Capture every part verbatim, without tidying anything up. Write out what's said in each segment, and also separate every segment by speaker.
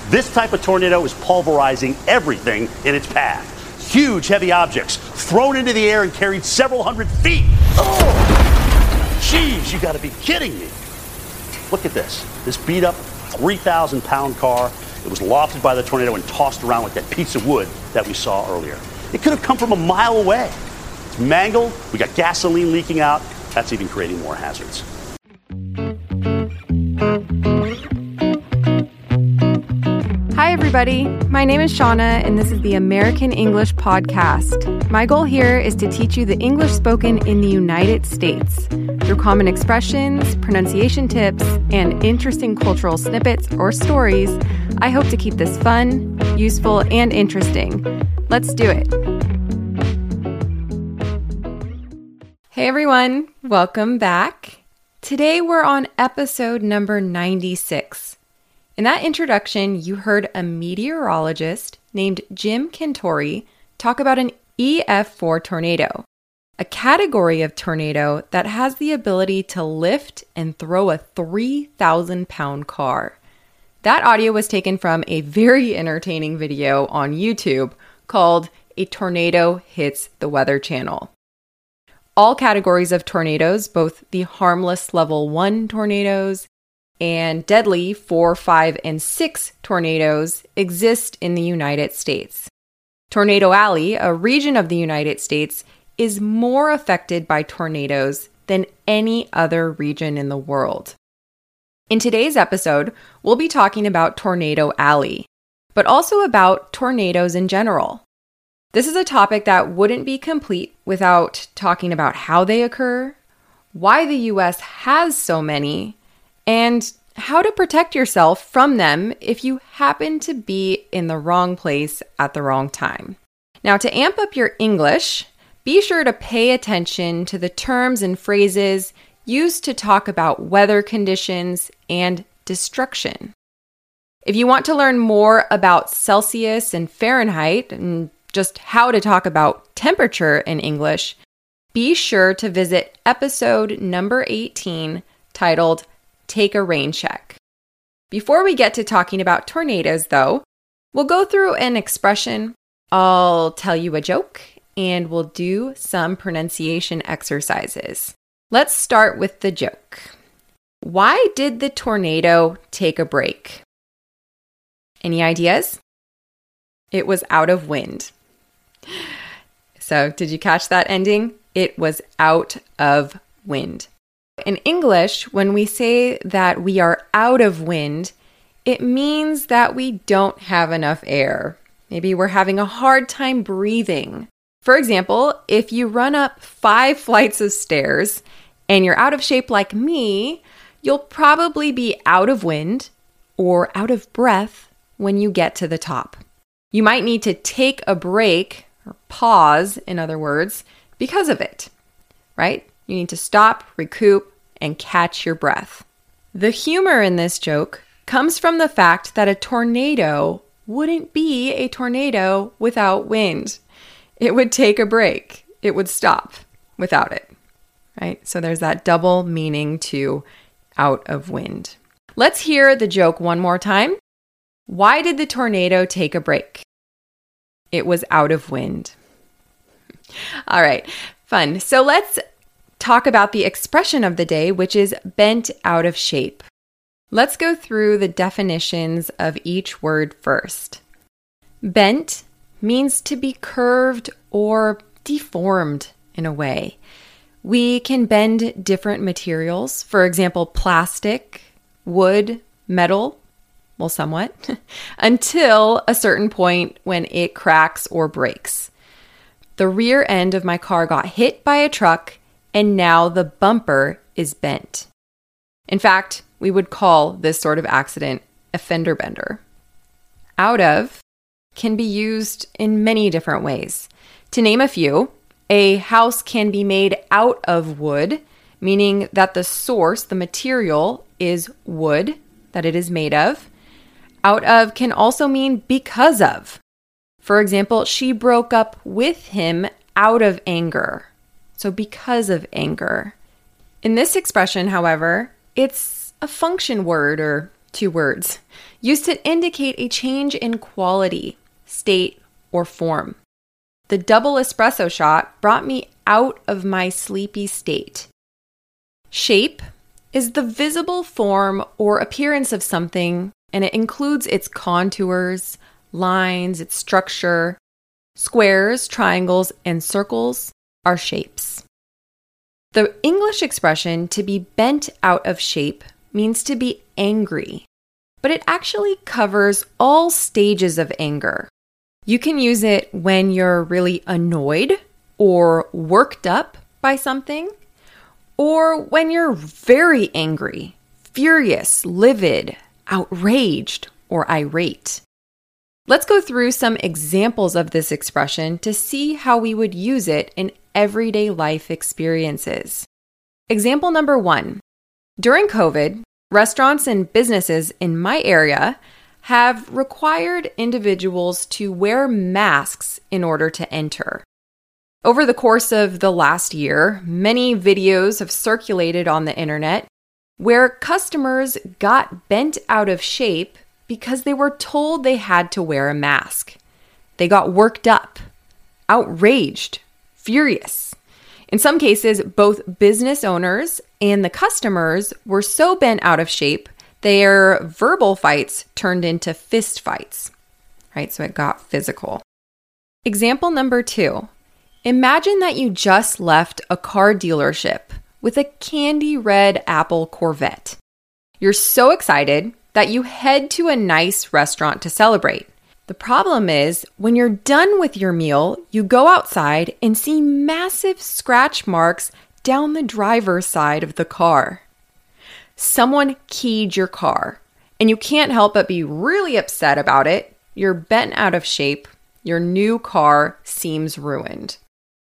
Speaker 1: This type of tornado is pulverizing everything in its path. Huge, heavy objects thrown into the air and carried several hundred feet. Oh, jeez, you gotta be kidding me. Look at this. This beat up three thousand pound car. It was lofted by the tornado and tossed around like that piece of wood that we saw earlier. It could have come from a mile away. It's mangled. We got gasoline leaking out. That's even creating more hazards.
Speaker 2: Hi, everybody. My name is Shauna, and this is the American English Podcast. My goal here is to teach you the English spoken in the United States through common expressions, pronunciation tips, and interesting cultural snippets or stories. I hope to keep this fun, useful, and interesting. Let's do it. Hey, everyone. Welcome back. Today, we're on episode number ninety-six. In that introduction, you heard a meteorologist named Jim Cantore talk about an E F four tornado, a category of tornado that has the ability to lift and throw a three thousand pound car. That audio was taken from a very entertaining video on YouTube called A Tornado Hits the Weather Channel. All categories of tornadoes, both the harmless level one tornadoes and deadly four, five, and six tornadoes exist in the United States. Tornado Alley, a region of the United States, is more affected by tornadoes than any other region in the world. In today's episode, we'll be talking about Tornado Alley, but also about tornadoes in general. This is a topic that wouldn't be complete without talking about how they occur, why the U S has so many, and how to protect yourself from them if you happen to be in the wrong place at the wrong time. Now, to amp up your English, be sure to pay attention to the terms and phrases used to talk about weather conditions and destruction. If you want to learn more about Celsius and Fahrenheit and just how to talk about temperature in English, be sure to visit episode number eighteen titled Take a Rain Check. Before we get to talking about tornadoes, though, we'll go through an expression, I'll tell you a joke, and we'll do some pronunciation exercises. Let's start with the joke. Why did the tornado take a break? Any ideas? It was out of wind. So, did you catch that ending? It was out of wind. In English, when we say that we are out of wind, it means that we don't have enough air. Maybe we're having a hard time breathing. For example, if you run up five flights of stairs and you're out of shape like me, you'll probably be out of wind or out of breath when you get to the top. You might need to take a break, or pause, in other words, because of it, right? You need to stop, recoup, and catch your breath. The humor in this joke comes from the fact that a tornado wouldn't be a tornado without wind. It would take a break. It would stop without it, right? So there's that double meaning to out of wind. Let's hear the joke one more time. Why did the tornado take a break? It was out of wind. All right, fun. So let's talk about the expression of the day, which is bent out of shape. Let's go through the definitions of each word first. Bent means to be curved or deformed in a way. We can bend different materials, for example, plastic, wood, metal, well, somewhat, until a certain point when it cracks or breaks. The rear end of my car got hit by a truck, and now the bumper is bent. In fact, we would call this sort of accident a fender bender. Out of can be used in many different ways. To name a few, a house can be made out of wood, meaning that the source, the material, is wood that it is made of. Out of can also mean because of. For example, she broke up with him out of anger. So because of anger. In this expression, however, it's a function word or two words, used to indicate a change in quality, state, or form. The double espresso shot brought me out of my sleepy state. Shape is the visible form or appearance of something, and it includes its contours, lines, its structure. Squares, triangles, and circles are shapes. The English expression to be bent out of shape means to be angry, but it actually covers all stages of anger. You can use it when you're really annoyed or worked up by something, or when you're very angry, furious, livid, outraged, or irate. Let's go through some examples of this expression to see how we would use it in everyday life experiences. Example number one. During COVID, restaurants and businesses in my area have required individuals to wear masks in order to enter. Over the course of the last year, many videos have circulated on the internet where customers got bent out of shape because they were told they had to wear a mask. They got worked up, outraged, furious. In some cases, both business owners and the customers were so bent out of shape, their verbal fights turned into fist fights, right? So it got physical. Example number two. Imagine that you just left a car dealership with a candy red Apple Corvette. You're so excited that you head to a nice restaurant to celebrate. The problem is, when you're done with your meal, you go outside and see massive scratch marks down the driver's side of the car. Someone keyed your car, and you can't help but be really upset about it. You're bent out of shape. Your new car seems ruined.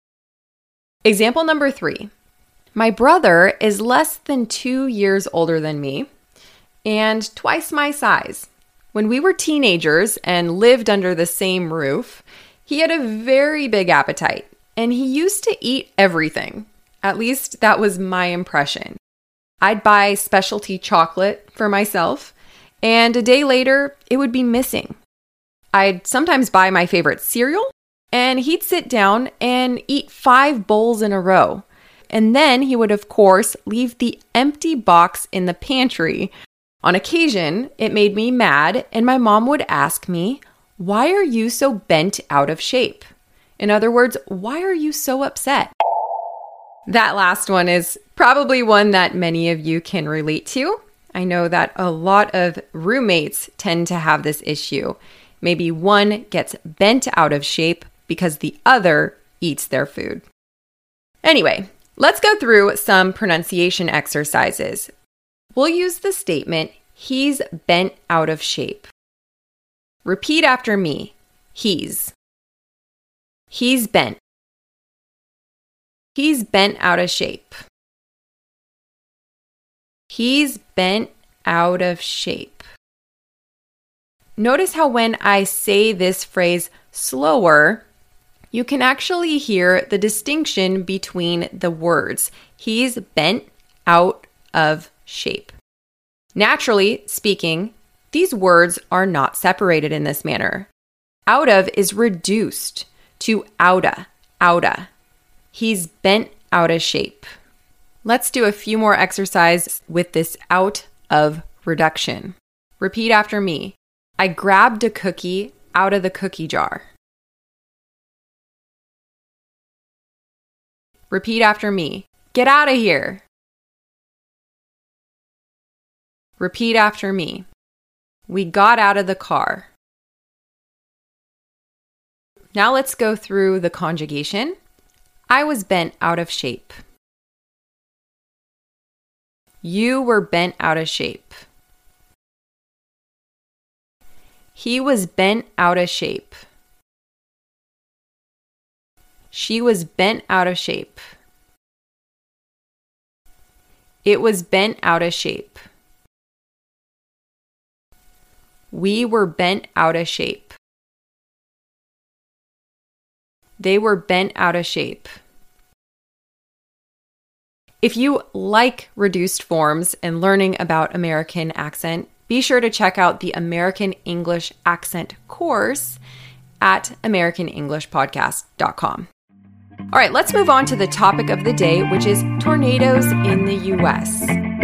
Speaker 2: Example number three. My brother is less than two years older than me and twice my size. When we were teenagers and lived under the same roof, he had a very big appetite, and he used to eat everything. At least that was my impression. I'd buy specialty chocolate for myself, and a day later, it would be missing. I'd sometimes buy my favorite cereal, and he'd sit down and eat five bowls in a row. And then he would, of course, leave the empty box in the pantry. On occasion, it made me mad, and my mom would ask me, "Why are you so bent out of shape?" In other words, why are you so upset? That last one is probably one that many of you can relate to. I know that a lot of roommates tend to have this issue. Maybe one gets bent out of shape because the other eats their food. Anyway, let's go through some pronunciation exercises. We'll use the statement, "He's bent out of shape." Repeat after me. He's. He's bent. He's bent out of shape. He's bent out of shape. Notice how when I say this phrase slower, you can actually hear the distinction between the words. He's bent out of shape. Naturally speaking, these words are not separated in this manner. Out of is reduced to outa, outa. He's bent out of shape. Let's do a few more exercises with this out of reduction. Repeat after me. I grabbed a cookie out of the cookie jar. Repeat after me. Get out of here. Repeat after me. We got out of the car. Now let's go through the conjugation. I was bent out of shape. You were bent out of shape. He was bent out of shape. She was bent out of shape. It was bent out of shape. We were bent out of shape. They were bent out of shape. If you like reduced forms and learning about American accent, be sure to check out the American English Accent course at american english podcast dot com. All right, let's move on to the topic of the day, which is tornadoes in the U S.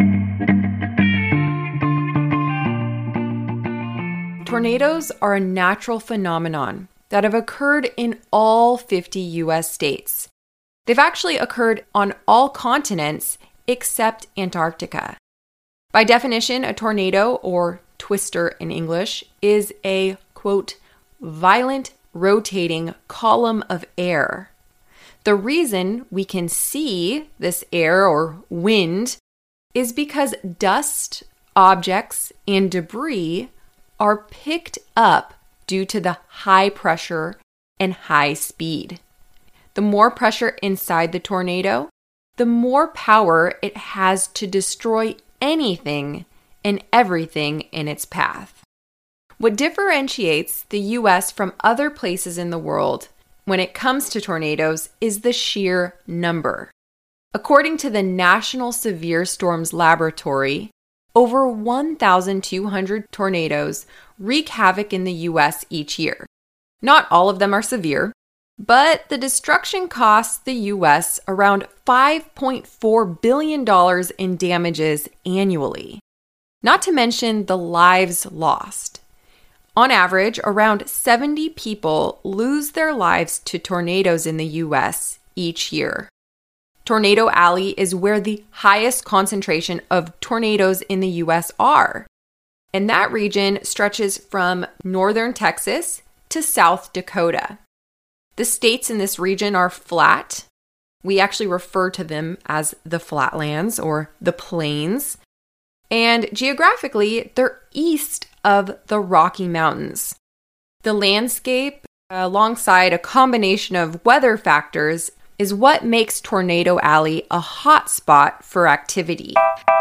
Speaker 2: Tornadoes are a natural phenomenon that have occurred in all fifty U S states. They've actually occurred on all continents except Antarctica. By definition, a tornado, or twister in English, is a, quote, violent rotating column of air. The reason we can see this air or wind is because dust, objects, and debris are picked up due to the high pressure and high speed. The more pressure inside the tornado, the more power it has to destroy anything and everything in its path. What differentiates the U S from other places in the world when it comes to tornadoes is the sheer number. According to the National Severe Storms Laboratory, over one thousand two hundred tornadoes wreak havoc in the U S each year. Not all of them are severe, but the destruction costs the U S around five point four billion dollars in damages annually, not to mention the lives lost. On average, around seventy people lose their lives to tornadoes in the U S each year. Tornado Alley is where the highest concentration of tornadoes in the U S are, and that region stretches from northern Texas to South Dakota. The states in this region are flat. We actually refer to them as the flatlands or the plains. And geographically, they're east of the Rocky Mountains. The landscape, alongside a combination of weather factors, is what makes Tornado Alley a hot spot for activity.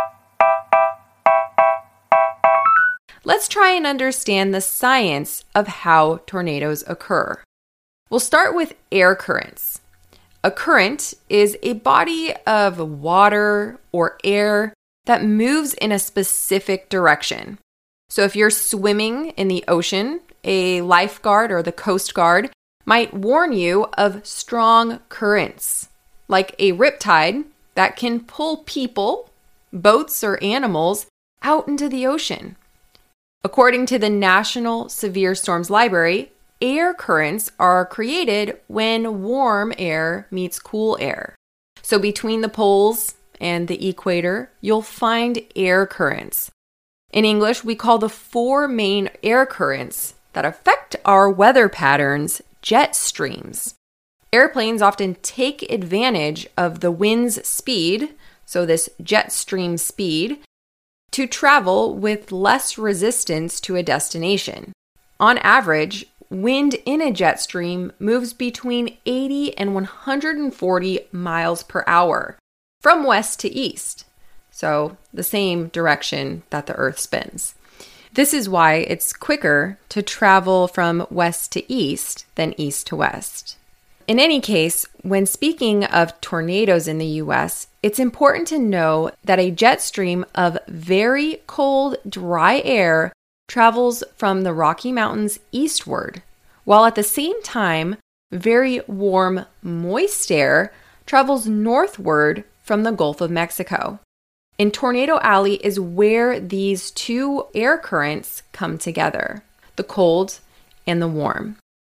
Speaker 2: Let's try and understand the science of how tornadoes occur. We'll start with air currents. A current is a body of water or air that moves in a specific direction. So if you're swimming in the ocean, a lifeguard or the Coast Guard might warn you of strong currents, like a riptide that can pull people, boats, or animals out into the ocean. According to the National Severe Storms Library, air currents are created when warm air meets cool air. So between the poles and the equator, you'll find air currents. In English, we call the four main air currents that affect our weather patterns jet streams. Airplanes often take advantage of the wind's speed, so this jet stream speed, to travel with less resistance to a destination. On average, wind in a jet stream moves between eighty and one hundred forty miles per hour from west to east, so the same direction that the Earth spins. This is why it's quicker to travel from west to east than east to west. In any case, when speaking of tornadoes in the U S, it's important to know that a jet stream of very cold, dry air travels from the Rocky Mountains eastward, while at the same time, very warm, moist air travels northward from the Gulf of Mexico. And Tornado Alley is where these two air currents come together, the cold and the warm.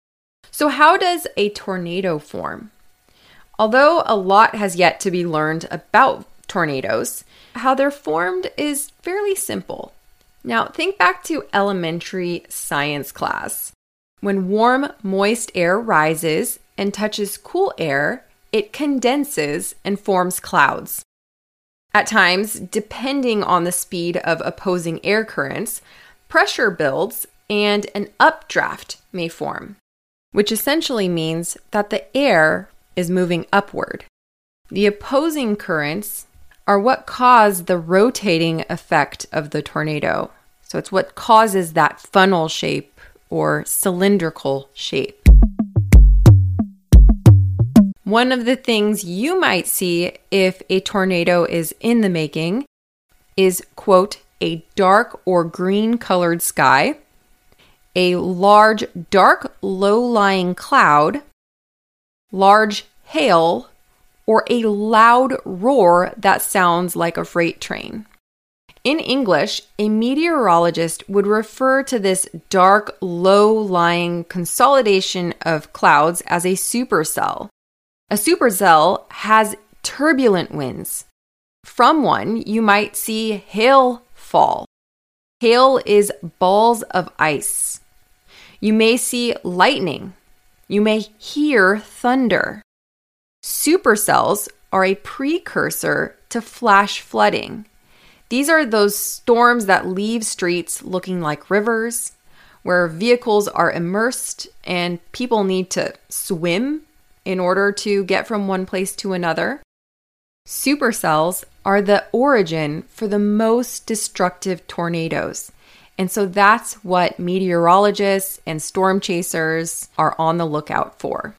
Speaker 2: So how does a tornado form? Although a lot has yet to be learned about tornadoes, how they're formed is fairly simple. Now think back to elementary science class. When warm, moist air rises and touches cool air, it condenses and forms clouds. At times, depending on the speed of opposing air currents, pressure builds and an updraft may form, which essentially means that the air is moving upward. The opposing currents are what cause the rotating effect of the tornado. So it's what causes that funnel shape or cylindrical shape. One of the things you might see if a tornado is in the making is, quote, a dark or green colored sky, a large, dark, low-lying cloud, large hail, or a loud roar that sounds like a freight train. In English, a meteorologist would refer to this dark, low-lying consolidation of clouds as a supercell. A supercell has turbulent winds. From one, you might see hail fall. Hail is balls of ice. You may see lightning. You may hear thunder. Supercells are a precursor to flash flooding. These are those storms that leave streets looking like rivers, where vehicles are immersed and people need to swim in order to get from one place to another. Supercells are the origin for the most destructive tornadoes. And so that's what meteorologists and storm chasers are on the lookout for.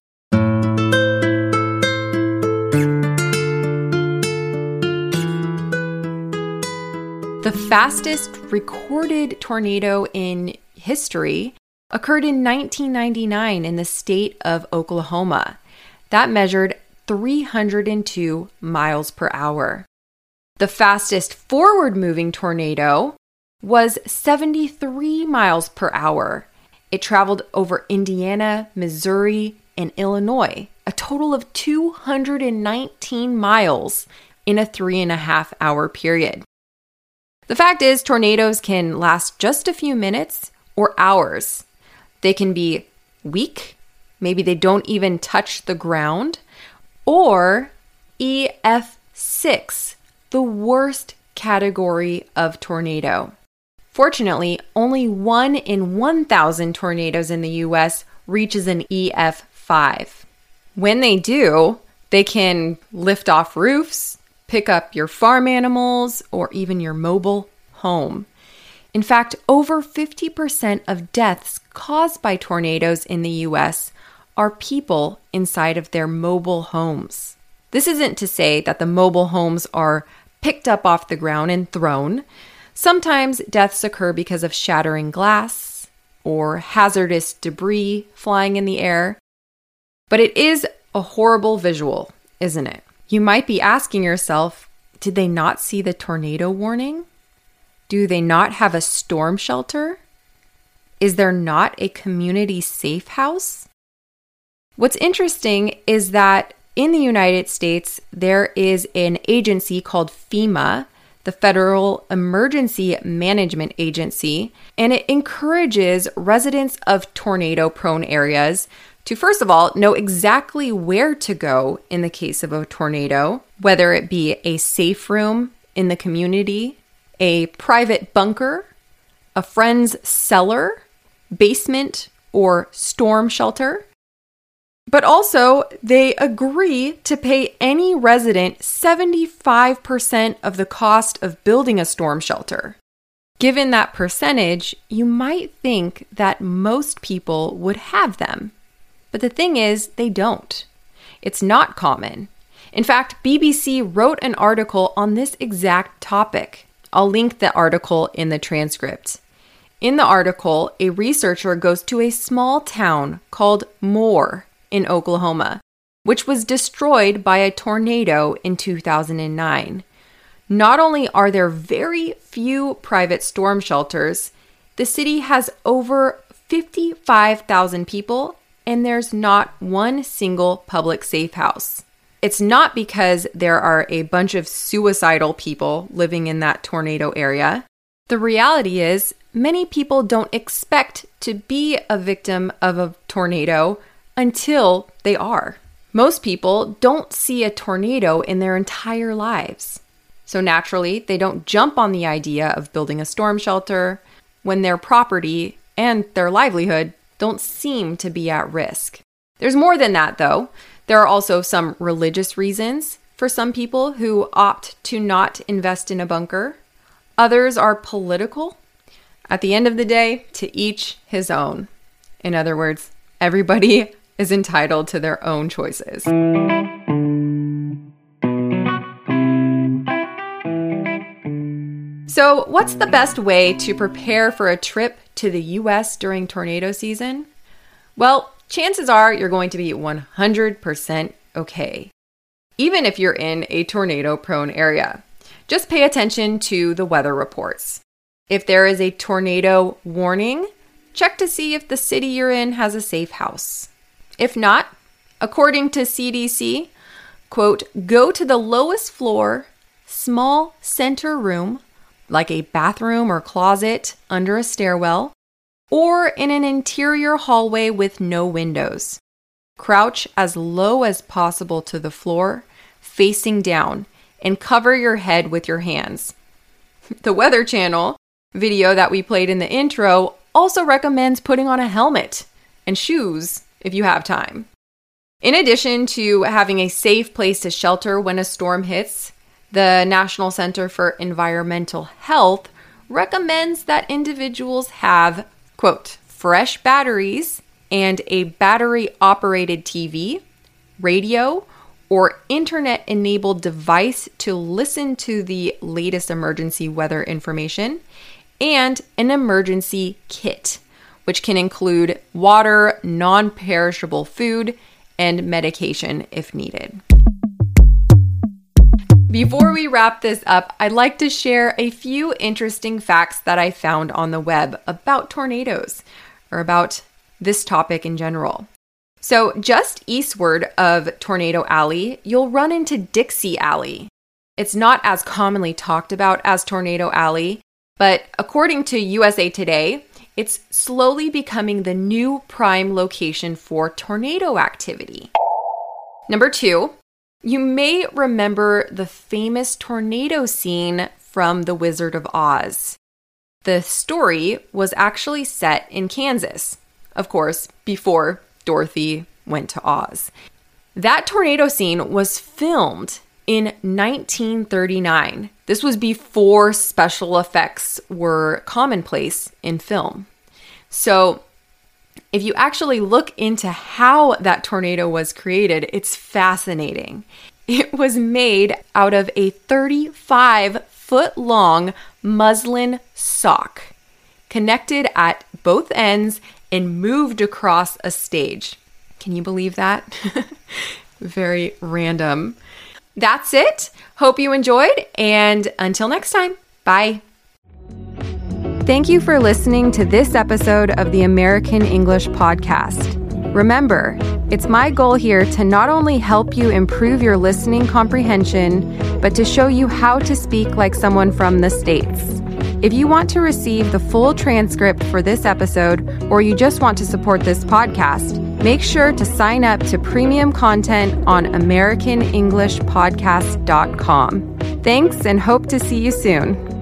Speaker 2: The fastest recorded tornado in history occurred in nineteen ninety-nine in the state of Oklahoma. That measured three hundred two miles per hour. The fastest forward-moving tornado was seventy-three miles per hour. It traveled over Indiana, Missouri, and Illinois, a total of two hundred nineteen miles in a three and a half hour period. The fact is, tornadoes can last just a few minutes or hours. They can be weak, maybe they don't even touch the ground, or E F six, the worst category of tornado. Fortunately, only one in one thousand tornadoes in the U S reaches an E F five. When they do, they can lift off roofs, pick up your farm animals, or even your mobile home. In fact, over fifty percent of deaths caused by tornadoes in the U S are people inside of their mobile homes. This isn't to say that the mobile homes are picked up off the ground and thrown. Sometimes deaths occur because of shattering glass or hazardous debris flying in the air. But it is a horrible visual, isn't it? You might be asking yourself, did they not see the tornado warning? Do they not have a storm shelter? Is there not a community safe house? What's interesting is that in the United States, there is an agency called FEMA, the Federal Emergency Management Agency, and it encourages residents of tornado-prone areas to, first of all, know exactly where to go in the case of a tornado, whether it be a safe room in the community, a private bunker, a friend's cellar, basement, or storm shelter. But also, they agree to pay any resident seventy-five percent of the cost of building a storm shelter. Given that percentage, you might think that most people would have them. But the thing is, they don't. It's not common. In fact, B B C wrote an article on this exact topic. I'll link the article in the transcript. In the article, a researcher goes to a small town called Moore in Oklahoma, which was destroyed by a tornado in two thousand nine. Not only are there very few private storm shelters, the city has over fifty-five thousand people, and there's not one single public safe house. It's not because there are a bunch of suicidal people living in that tornado area. The reality is, many people don't expect to be a victim of a tornado until they are. Most people don't see a tornado in their entire lives. So naturally, they don't jump on the idea of building a storm shelter when their property and their livelihood don't seem to be at risk. There's more than that, though. There are also some religious reasons for some people who opt to not invest in a bunker. Others are political. At the end of the day, to each his own. In other words, everybody is entitled to their own choices. So, what's the best way to prepare for a trip to the U S during tornado season? Well, chances are you're going to be one hundred percent okay, even if you're in a tornado-prone area. Just pay attention to the weather reports. If there is a tornado warning, check to see if the city you're in has a safe house. If not, according to C D C, quote, go to the lowest floor, small center room, like a bathroom or closet under a stairwell, or in an interior hallway with no windows. Crouch as low as possible to the floor, facing down, and cover your head with your hands. The Weather Channel video that we played in the intro also recommends putting on a helmet and shoes if you have time. In addition to having a safe place to shelter when a storm hits, the National Center for Environmental Health recommends that individuals have, quote, fresh batteries and a battery-operated T V, radio, or internet-enabled device to listen to the latest emergency weather information, and an emergency kit, which can include water, non-perishable food, and medication if needed. Before we wrap this up, I'd like to share a few interesting facts that I found on the web about tornadoes, or about this topic in general. So just eastward of Tornado Alley, you'll run into Dixie Alley. It's not as commonly talked about as Tornado Alley, but according to U S A Today, it's slowly becoming the new prime location for tornado activity. Number two, you may remember the famous tornado scene from The Wizard of Oz. The story was actually set in Kansas, of course, before Dorothy went to Oz. That tornado scene was filmed in nineteen thirty-nine. This was before special effects were commonplace in film. So if you actually look into how that tornado was created, it's fascinating. It was made out of a thirty-five foot long muslin sock, connected at both ends and moved across a stage. Can you believe that? Very random. That's it. Hope you enjoyed, and until next time, bye. Thank you for listening to this episode of the American English Podcast. Remember, it's my goal here to not only help you improve your listening comprehension, but to show you how to speak like someone from the States. If you want to receive the full transcript for this episode, or you just want to support this podcast, make sure to sign up to premium content on american english podcast dot com. Thanks, and hope to see you soon.